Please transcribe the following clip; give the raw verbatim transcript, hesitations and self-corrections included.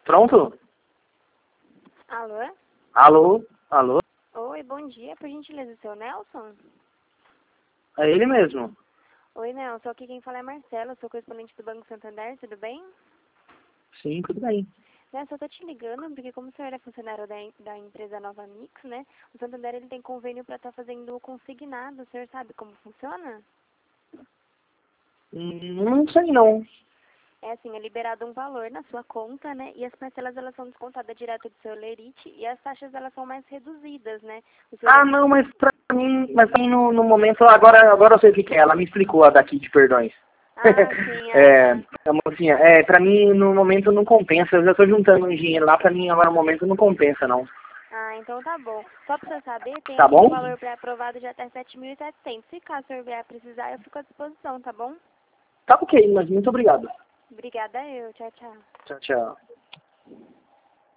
Pronto? Alô? Alô? Alô? Oi, bom dia. Por gentileza, seu Nelson? É ele mesmo. Oi, Nelson. Aqui quem fala é Marcela. Sou correspondente do Banco Santander. Tudo bem? Sim, tudo bem. Nelson, eu tô te ligando porque como o senhor é funcionário da, da empresa Nova Mix, né? O Santander ele tem convênio para estar fazendo o consignado. O senhor sabe como funciona? Hum, Não sei não. É assim, é liberado um valor na sua conta, né? E as parcelas, elas são descontadas direto do seu lerite e as taxas, elas são mais reduzidas, né? O senhor... Ah, não, mas pra mim, mas pra mim no, no momento, agora, agora eu sei o que que é. Ela me explicou a daqui de perdões. Ah, sim, é, a... a mocinha, é, pra mim no momento não compensa. Eu já tô juntando um dinheiro lá, pra mim agora no momento não compensa não. Ah, então tá bom. Só pra você saber, tem Tá aqui um bom? valor pré-aprovado de até sete mil e setecentos. Se caso o senhor vier precisar, eu fico à disposição, tá bom? Tá ok, mas muito obrigado. Obrigada eu. Tchau, tchau. Tchau, tchau.